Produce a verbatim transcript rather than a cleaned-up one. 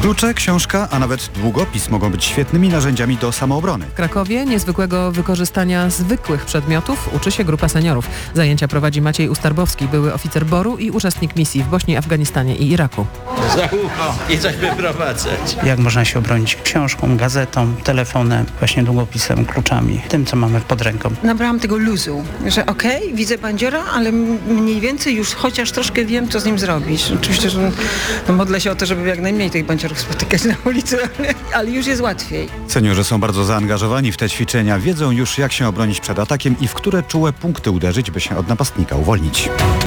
Klucze, książka, a nawet długopis mogą być świetnymi narzędziami do samoobrony. W Krakowie niezwykłego wykorzystania zwykłych przedmiotów uczy się grupa seniorów. Zajęcia prowadzi Maciej Ustarbowski, były oficer boru i uczestnik misji w Bośni, Afganistanie i Iraku. Za ucho i coś wyprowadzać. Jak można się obronić książką, gazetą, telefonem, właśnie długopisem, kluczami, tym co mamy pod ręką. Nabrałam tego luzu, że okej, okay, widzę bandziora, ale mniej więcej już chociaż troszkę wiem, co z nim zrobić. Oczywiście, że no, modlę się o to, żeby jak najmniej tych bandziorów spotykać na ulicy, ale, ale już jest łatwiej. Seniorzy są bardzo zaangażowani w te ćwiczenia, wiedzą już jak się obronić przed atakiem i w które czułe punkty uderzyć, by się od napastnika uwolnić.